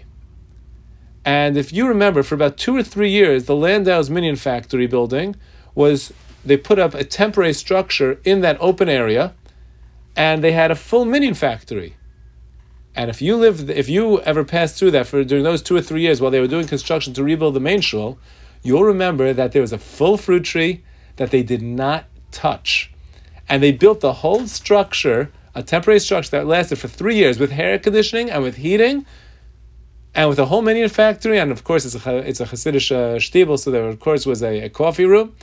And if you remember, for about 2 or 3 years, the Landau's Minion Factory building they put up a temporary structure in that open area, and they had a full Minion Factory. And if you ever passed through that during those 2 or 3 years while they were doing construction to rebuild the main shul, you'll remember that there was a full fruit tree that they did not touch. And they built the whole structure, a temporary structure that lasted for 3 years with air conditioning and with heating and with a whole Minion Factory. And of course, it's a Hasidic Stiebel, so there of course was a coffee room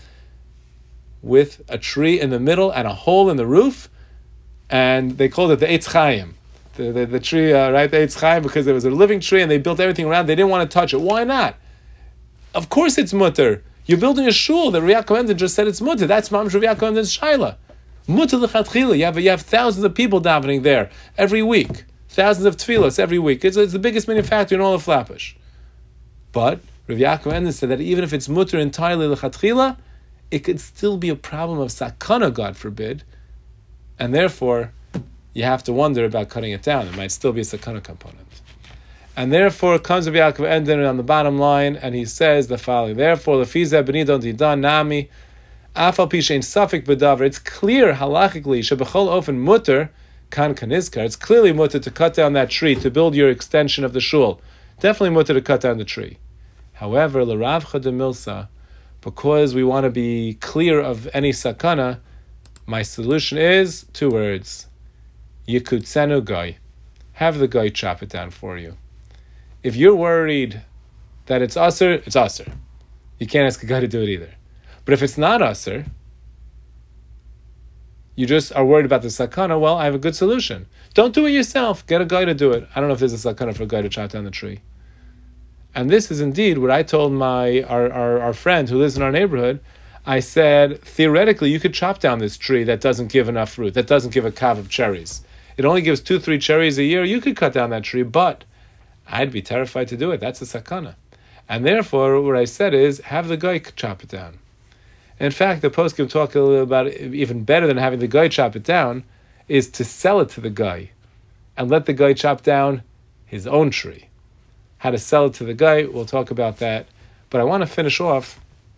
with a tree in the middle and a hole in the roof. And they called it the Eitz Chaim. The tree, right, the Eitz Chaim, because there was a living tree and they built everything around. They didn't want to touch it. Why not? Of course it's mutter. You're building a shul. The Rav Yaakov Emden just said it's mutter. That's Mamash Rav Yaakov Emden's shaila. Mutter l'chatchila. You have thousands of people davening there every week. Thousands of tefillos every week. It's the biggest manufacturer in all of Flatbush. But Rav Yaakov Emden said that even if it's mutter entirely l'chatchila, it could still be a problem of sakana, God forbid, and therefore you have to wonder about cutting it down. It might still be a sakana component. And therefore, comes Rabbi Yaakov Ender on the bottom line, and he says the following: therefore, lefizeh benidon didan nami, afal pishein safik bedavar. It's clear halachically shebechol ofen mutter kan kanizkar. It's clearly mutter to cut down that tree to build your extension of the shul. Definitely mutter to cut down the tree. However, l'ravcha de milsa, because we want to be clear of any sakana, my solution is 2 words: yikutzenu guy. Have the guy chop it down for you. If you're worried that it's aser, it's aser. You can't ask a guy to do it either. But if it's not aser, you just are worried about the sakana, well, I have a good solution. Don't do it yourself. Get a guy to do it. I don't know if there's a sakana for a guy to chop down the tree. And this is indeed what I told our friend who lives in our neighborhood. I said, theoretically, you could chop down this tree that doesn't give enough fruit, that doesn't give a kav of cherries. It only gives 2-3 cherries a year. You could cut down that tree, but I'd be terrified to do it. That's a sakana. And therefore, what I said is, have the guy chop it down. In fact, the poskim talk a little about it, even better than having the guy chop it down, is to sell it to the guy and let the guy chop down his own tree. How to sell it to the guy, we'll talk about that. But I want to finish off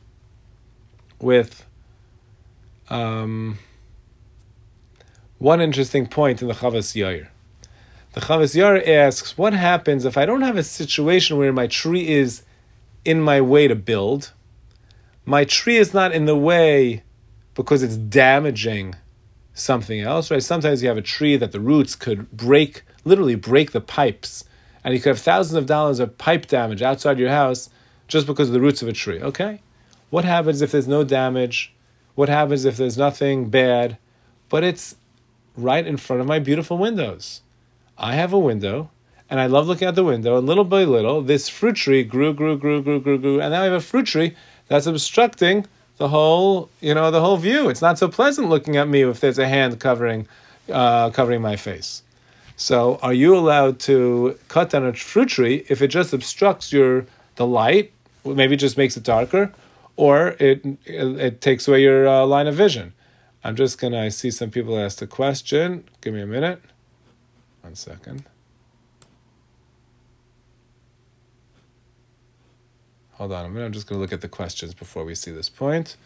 with one interesting point in the Chavas Yair. The Chavas Yair asks, what happens if I don't have a situation where my tree is in my way to build? My tree is not in the way because it's damaging something else, right? Sometimes you have a tree that the roots could literally break the pipes, and you could have thousands of dollars of pipe damage outside your house just because of the roots of a tree. Okay, what happens if there's no damage? What happens if there's nothing bad, but it's right in front of my beautiful windows? I have a window, and I love looking out the window, and little by little, this fruit tree grew, and now I have a fruit tree that's obstructing the whole view. It's not so pleasant looking at me if there's a hand covering my face. So, are you allowed to cut down a fruit tree if it just obstructs the light? Maybe it just makes it darker, or it takes away your line of vision. I see some people asked a question. Give me a minute. 1 second. Hold on a minute. I'm just going to look at the questions before we see this point.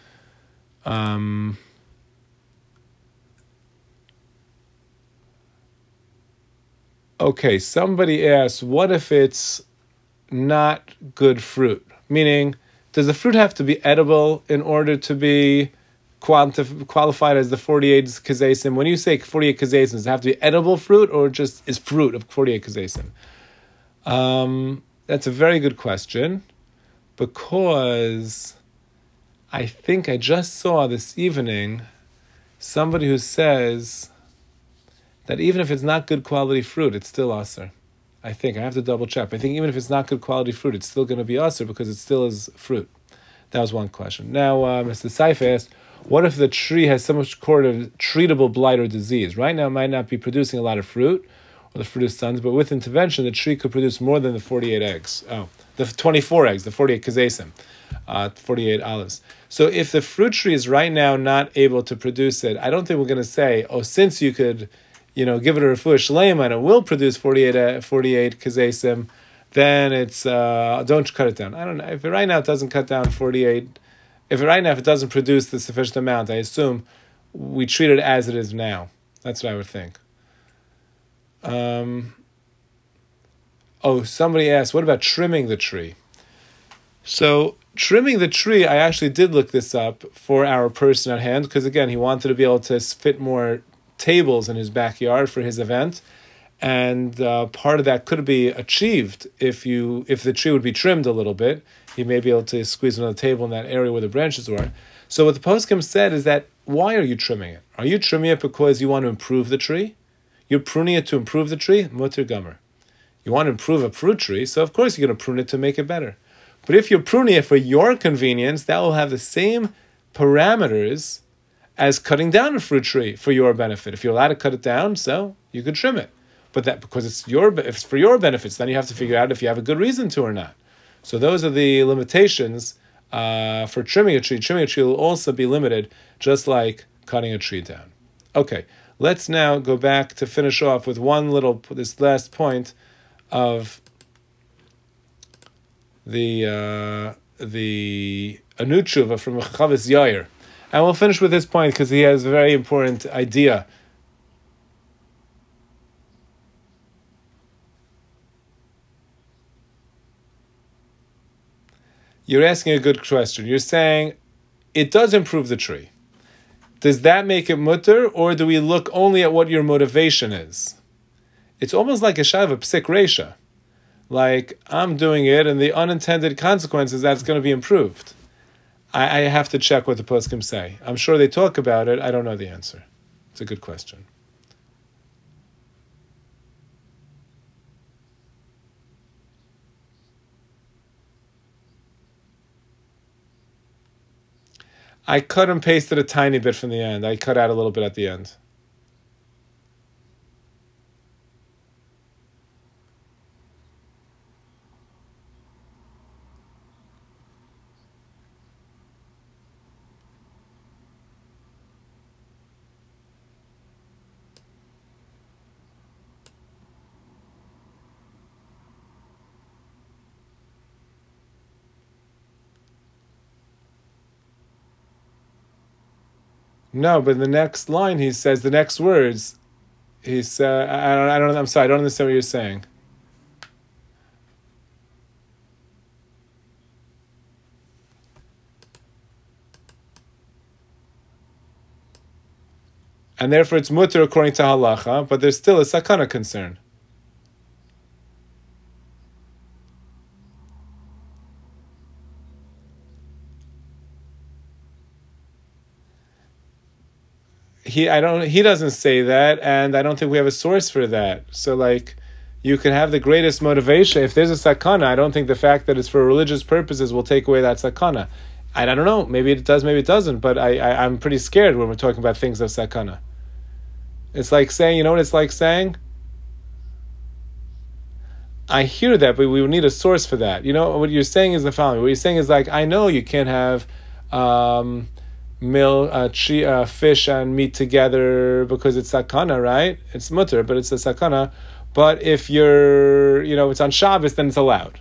Okay, somebody asked, what if it's not good fruit? Meaning, does the fruit have to be edible in order to be qualified as the 48 kazesim? When you say 48 kazesim, does it have to be edible fruit or just is fruit of 48 kazesim? That's a very good question, because I think I just saw this evening somebody who says that even if it's not good quality fruit, it's still aser. I have to double check. I think even if it's not good quality fruit, it's still going to be aser because it still is fruit. That was one question. Now, Mr. Saif asked, what if the tree has so much sort of treatable blight or disease? Right now, it might not be producing a lot of fruit, or the fruit is tons, but with intervention, the tree could produce more than the 48 eggs. Oh, the 24 eggs, the 48 kazesim, 48 olives. So if the fruit tree is right now not able to produce it, I don't think we're going to say, since you could, give it a refuah shleima and it will produce 48 kazesim, then it's don't cut it down. I don't know if right now it doesn't cut down 48. If it doesn't produce the sufficient amount, I assume we treat it as it is now. That's what I would think. Somebody asked, what about trimming the tree? So trimming the tree, I actually did look this up for our person at hand, because again, he wanted to be able to fit more tables in his backyard for his event. And part of that could be achieved if the tree would be trimmed a little bit. He may be able to squeeze another table in that area where the branches were. So what the poskim said is that, why are you trimming it? Are you trimming it because you want to improve the tree? You're pruning it to improve the tree? Mutter gomer. You want to improve a fruit tree, so of course you're going to prune it to make it better. But if you're pruning it for your convenience, that will have the same parameters as cutting down a fruit tree for your benefit. If you're allowed to cut it down, so you could trim it. But that because if it's for your benefits, then you have to figure out if you have a good reason to or not. So those are the limitations for trimming a tree. Trimming a tree will also be limited, just like cutting a tree down. Okay, Let's now go back to finish off with this last point of the Anutshuva from Chavis Yair. And we'll finish with this point because he has a very important idea. You're asking a good question. You're saying it does improve the tree. Does that make it mutter, or do we look only at what your motivation is? It's almost like a shav of psik reisha. Like, I'm doing it, and the unintended consequences that's going to be improved. I have to check what the poskim say. I'm sure they talk about it. I don't know the answer. It's a good question. I cut and pasted a tiny bit from the end. I cut out a little bit at the end. No, but in the next line he says the next words. He said, I don't. I'm sorry, I don't understand what you're saying. And therefore it's mutter according to halacha, but there's still a sakana concern. He doesn't say that, and I don't think we have a source for that. So like, you can have the greatest motivation. If there's a sakana, I don't think the fact that it's for religious purposes will take away that sakana. And I don't know, maybe it does, maybe it doesn't, but I'm pretty scared when we're talking about things of sakana. It's like saying, you know what it's like saying? I hear that, but we would need a source for that. You know, what you're saying is the following. What you're saying is like, I know you can't have fish and meat together because it's sakana, right? It's mutter, but it's a sakana. But if it's on Shabbos, then it's allowed.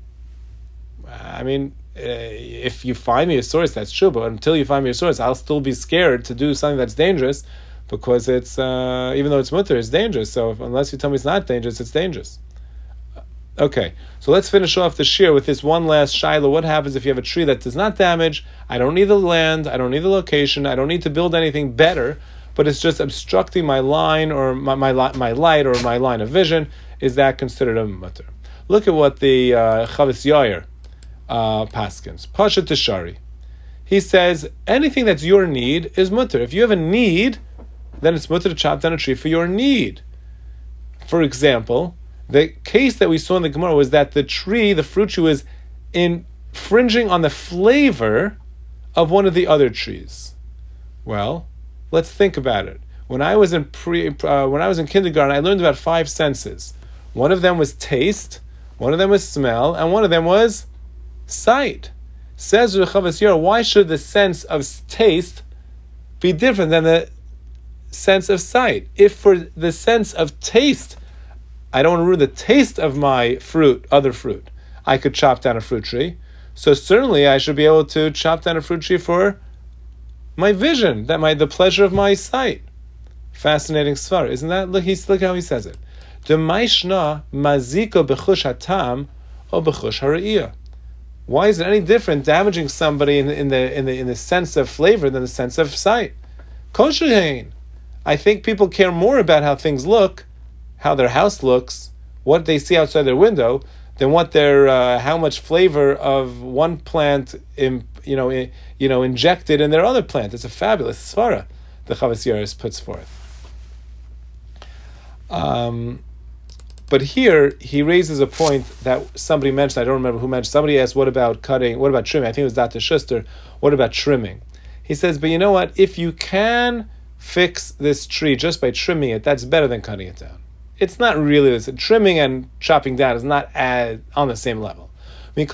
I mean, if you find me a source, that's true. But until you find me a source, I'll still be scared to do something that's dangerous because it's, even though it's mutter, it's dangerous. So unless you tell me it's not dangerous, it's dangerous. Okay, so let's finish off the shir with this one last shaila. What happens if you have a tree that does not damage? I don't need the land, I don't need the location, I don't need to build anything better, but it's just obstructing my line or my light or my line of vision. Is that considered a mutter? Look at what the Chavis Yair paskins. Pasha Tishari. He says, anything that's your need is mutter. If you have a need, then it's mutter to chop down a tree for your need. For example, the case that we saw in the Gemara was that the fruit tree was infringing on the flavor of one of the other trees. Well, let's think about it. When I was in kindergarten, I learned about 5 senses. One of them was taste, one of them was smell, and one of them was sight. Says Rechav Yair, why should the sense of taste be different than the sense of sight? If for the sense of taste, I don't want to ruin the taste of my other fruit, I could chop down a fruit tree. So certainly I should be able to chop down a fruit tree for my vision, the pleasure of my sight. Fascinating svar, isn't that? Look how he says it. D'maishna maziko b'chush hatam or b'chush hara'iyah. Why is it any different damaging somebody in the sense of flavor than the sense of sight? Kosher. I think people care more about how things look, how their house looks, what they see outside their window, than what how much flavor of one plant injected in their other plant. It's a fabulous svara the Chavis Yair puts forth. But here he raises a point that somebody mentioned. I don't remember who mentioned. Somebody asked, "What about cutting? What about trimming?" I think it was Dr. Schuster. What about trimming? He says, "But you know what? If you can fix this tree just by trimming it, that's better than cutting it down." It's not really this. Trimming and chopping down is not on the same level. If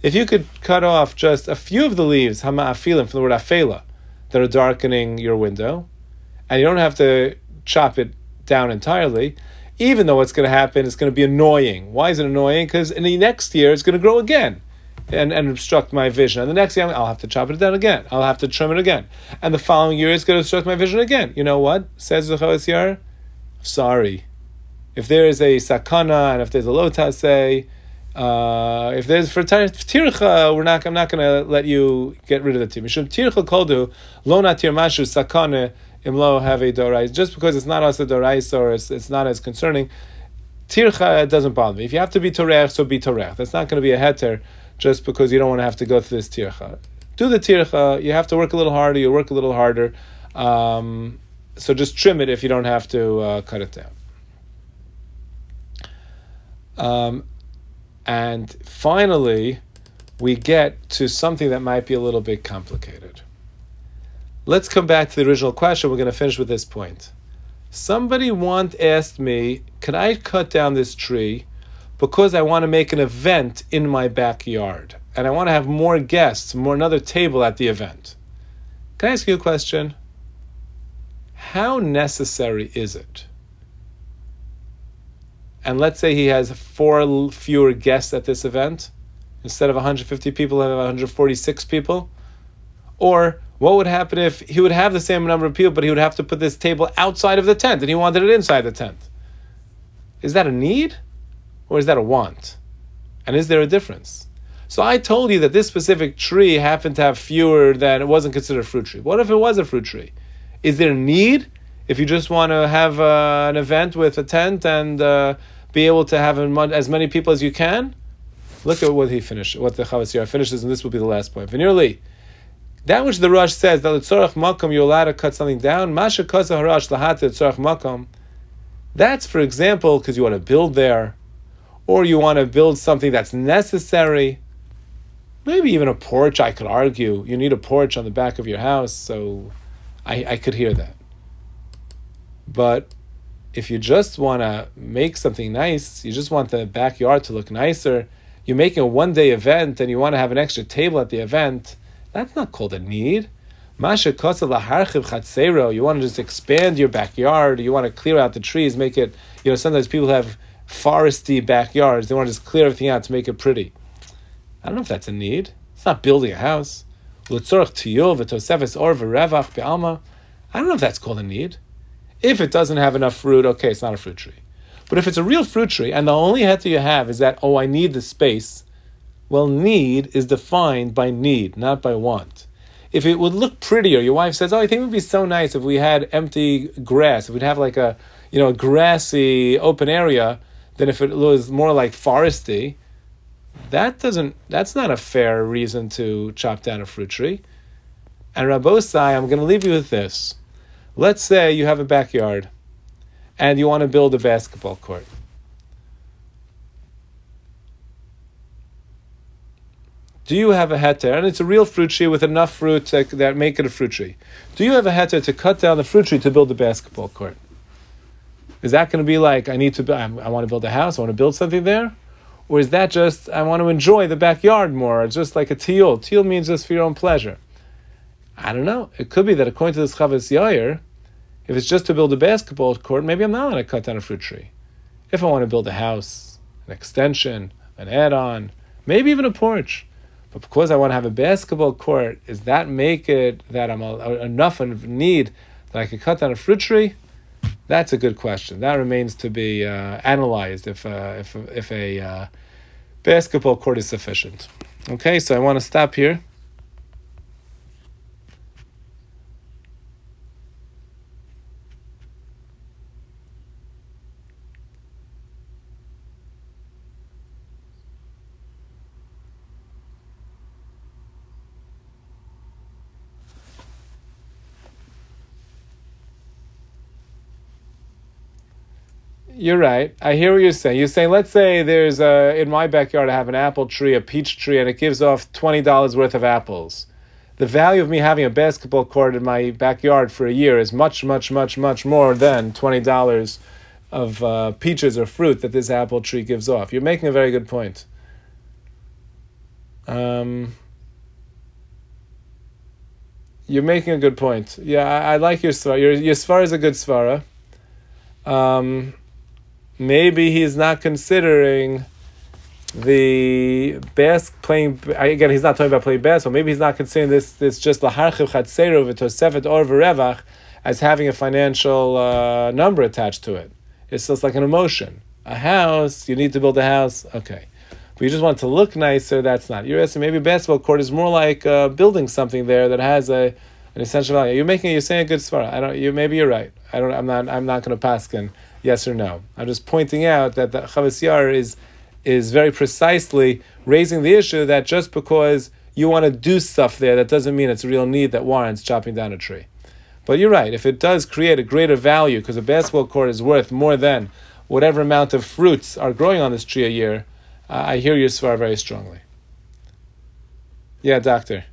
If you could cut off just a few of the leaves, hama'afilim, from the word afela, that are darkening your window, and you don't have to chop it down entirely, even though what's going to happen is going to be annoying. Why is it annoying? Because in the next year, it's going to grow again and obstruct my vision. And the next year, I'll have to chop it down again. I'll have to trim it again. And the following year, it's going to obstruct my vision again. You know what? Says the Chavos Yair, sorry. If there is a sakana, and if there's a lotasei, if there's for tircha, I'm not going to let you get rid of the tir. Mishum tircha koldu lo natir mashu sakana imlo have a dorais. Just because it's not also dorais or it's not as concerning, tircha doesn't bother me. If you have to be torech, so be torech. That's not going to be a heter just because you don't want to have to go through this tircha. Do the tircha. You have to work a little harder. You work a little harder. So just trim it if you don't have to cut it down. And finally, we get to something that might be a little bit complicated. Let's come back to the original question. We're going to finish with this point. Somebody once asked me, can I cut down this tree because I want to make an event in my backyard and I want to have more guests, another table at the event? Can I ask you a question? How necessary is it? And let's say he has 4 fewer guests at this event. Instead of 150 people, he'll have 146 people. Or what would happen if he would have the same number of people, but he would have to put this table outside of the tent and he wanted it inside the tent? Is that a need or is that a want? And is there a difference? So I told you that this specific tree happened to have fewer than, it wasn't considered a fruit tree. What if it was a fruit tree? Is there a need if you just want to have an event with a tent and be able to have as many people as you can? Look at what he finished, what the Chavos Yair finishes, and this will be the last point. Venerally, that which the Rosh says, that l'tzorach makom you're allowed to cut something down, masha kaza harash lahat l'tzorach makom, that's, for example, because you want to build there, or you want to build something that's necessary. Maybe even a porch, I could argue. You need a porch on the back of your house, so I could hear that. But if you just want to make something nice, you just want the backyard to look nicer, you're making a one-day event and you want to have an extra table at the event, that's not called a need. Masha kosa laharchiv chatzero, you want to just expand your backyard, you want to clear out the trees, make it, sometimes people have foresty backyards, they want to just clear everything out to make it pretty. I don't know if that's a need. It's not building a house. I don't know if that's called a need. If it doesn't have enough fruit, okay, it's not a fruit tree. But if it's a real fruit tree, and the only heter you have is that, I need the space, well, need is defined by need, not by want. If it would look prettier, your wife says, I think it would be so nice if we had empty grass, if we'd have like a grassy open area, than if it was more like foresty. That's not a fair reason to chop down a fruit tree. And Rabbosai, I'm going to leave you with this. Let's say you have a backyard and you want to build a basketball court. Do you have a heter, and it's a real fruit tree with enough fruit that make it a fruit tree? Do you have a heter to cut down the fruit tree to build a basketball court? Is that going to be like, I want to build a house, I want to build something there? Or is that just, I want to enjoy the backyard more, it's just like a tiyul? Tiyul means just for your own pleasure. I don't know. It could be that according to this Chavos Yair, if it's just to build a basketball court, maybe I'm not allowed to cut down a fruit tree. If I want to build a house, an extension, an add-on, maybe even a porch, but because I want to have a basketball court, does that make it that I'm enough of need that I could cut down a fruit tree? That's a good question. That remains to be analyzed if a basketball court is sufficient. Okay, so I want to stop here. You're right. I hear what you're saying. You're saying, let's say there's in my backyard I have an apple tree, a peach tree, and it gives off $20 worth of apples. The value of me having a basketball court in my backyard for a year is much, much, much, much more than $20 of peaches or fruit that this apple tree gives off. You're making a very good point. You're making a good point. Yeah, I like your svara. Your svara is a good svara. Maybe he's not considering the playing again. He's not talking about playing basketball. Maybe he's not considering this just laharchiv chatzero v'tosefet or v'revach as having a financial number attached to it. It's just like an emotion. A house, you need to build a house. Okay. But you just want it to look nicer, that's not. You're asking maybe a basketball court is more like building something there that has an essential value. You're saying a good svara. Maybe you're right. I'm not going to paskin yes or no. I'm just pointing out that the Chavos Yair is very precisely raising the issue that just because you want to do stuff there, that doesn't mean it's a real need that warrants chopping down a tree. But you're right, if it does create a greater value, because a basketball court is worth more than whatever amount of fruits are growing on this tree a year, I hear your svar very strongly. Yeah, doctor.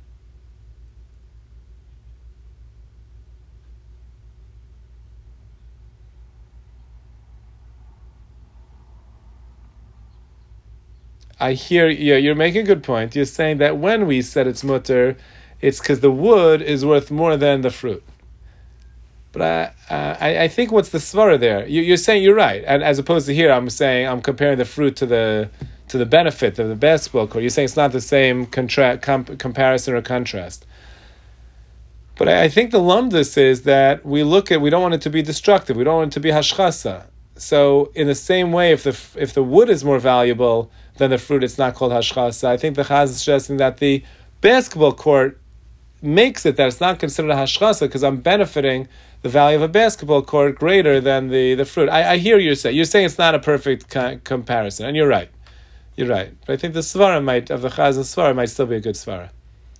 I hear, you're making a good point. You're saying that when we said it's mutter, it's because the wood is worth more than the fruit. But I think what's the svara there? You're saying you're right, and as opposed to here, I'm saying I'm comparing the fruit to the benefit of the basketball court. You're saying it's not the same comparison or contrast. But I think the lumdus is that we don't want it to be destructive. We don't want it to be hashchasa. So in the same way, if the wood is more valuable than the fruit, it's not called hashchasa. I think the Chaz is suggesting that the basketball court makes it that it's not considered a hashchasa because I'm benefiting the value of a basketball court greater than the fruit. I hear you say. You're saying it's not a perfect comparison, and you're right. You're right. But I think the svara of the Chaz and svara might still be a good svara.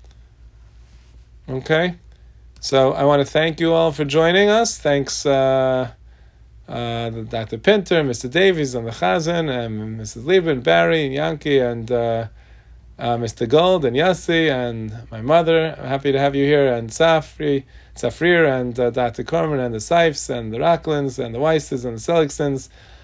Okay? So I want to thank you all for joining us. Thanks Dr. Pinter, Mr. Davies, and the Chazan, and Mrs. Lieben, Barry, and Yankee, and Mr. Gold, and Yassi, and my mother. I'm happy to have you here, and Safrir, and Dr. Corman, and the Seifs, and the Racklins, and the Weisses, and the Seligsons.